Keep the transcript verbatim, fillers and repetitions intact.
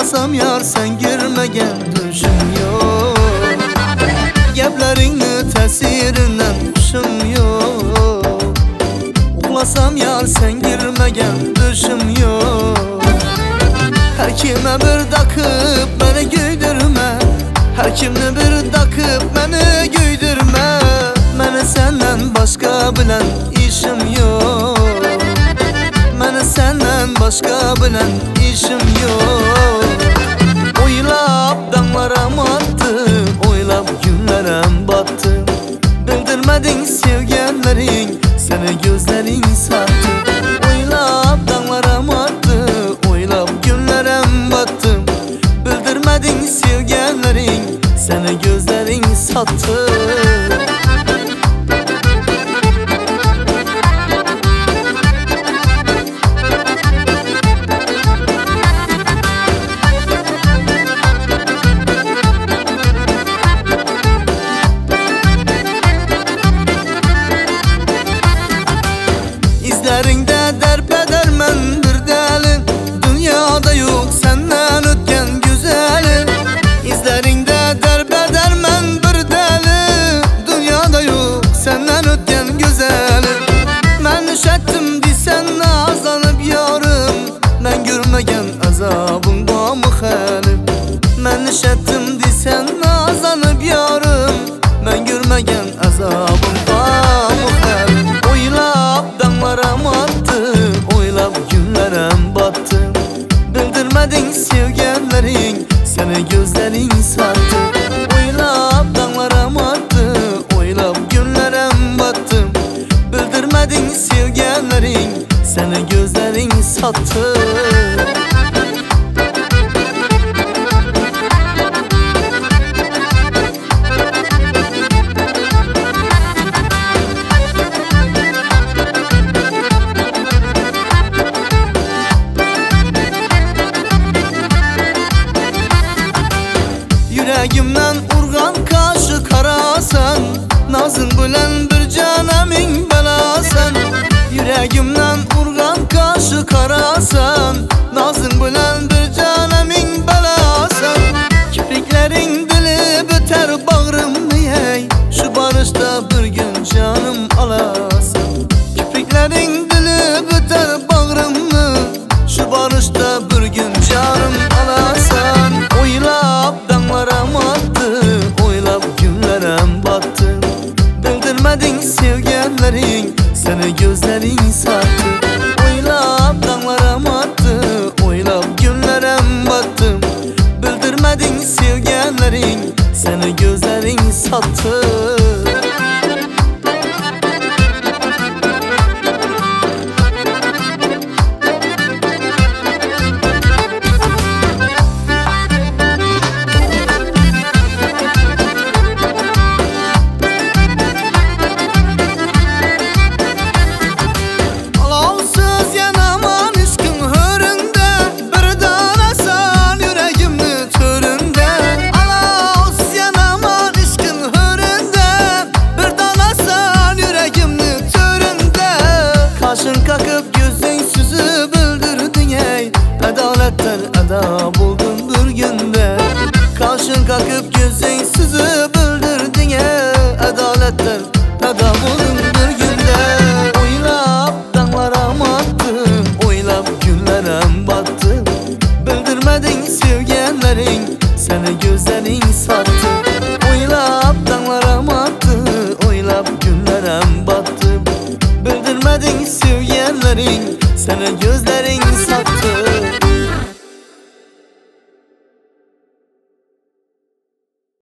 Uxlasam yar sen girmegen düşüm yok. Geplerini tesirinden kuşum yok. Uxlasam yar sen girmegen düşüm yok. Her kime bir dakıp beni güydürme, her kimni bir dakıp beni güydürme. Meni senden başka bilen işim yok. Meni senden başka bilen işim yok. Oylap damlaram attı, oylap günlerim battı. Bildirmedin sevgenlerin, seni gözlerin sattı. Oylap damlaram attı, oylap günlerim battı. Bildirmedin sevgenlerin, seni gözlerin sattı. İzlerinde derbedermen bir deli, dünyada yok senden ötken güzeli. İzlerinde derbedermen bir deli, dünyada yok senden ötken güzeli. Ben düşettim desen azlanıp yarım, ben görmegen azabın bağımı halim. Ben düşettim desen azlanıp yarım, ben görmegen azabın bağımı halim. Oylap damlaram attı, oylap günlerim battı. Bildirmedin sevgenlerin, seni gözlerin sattı. Oylap damlaram attı, oylap günlerim battı. Bildirmedin sevgenlerin, seni gözlerin sattı. Yüreğimden urgan kaşı karasan, nazın bilen bir canemin belasan. Yüreğimden urgan kaşı karasan, nazın bilen bir canemin belasan. Kipriklerin dili biter bağrımı yey, şu barışta bir gün canım alasan. Kipriklerin dili biter bağrımı, şu barışta bir gün canım alasan. Oylap damlaram attı, oylap günlerim battı. Bildirmedin sevgenlerin, seni gözlerin sattı. Oylap damlaram attı, oylap günlerim battı. Bildirmedin sevgenlerin, seni gözlerin sattı. Kaşın kakıp gözün süzü bildirdin ey, adaletten ada buldun bir günde. Kaşın kakıp gözün süzü bildirdin ey, adaletten ada buldun bir günde. Oylap damlaram attı, oylap günlerim battı. Bildirmedin sevgenlerin, seni gözlerin sattı. Oylap damlaram attı, oylap günlerim battı. Bildirmedin sevgenlerin, seni gözlerin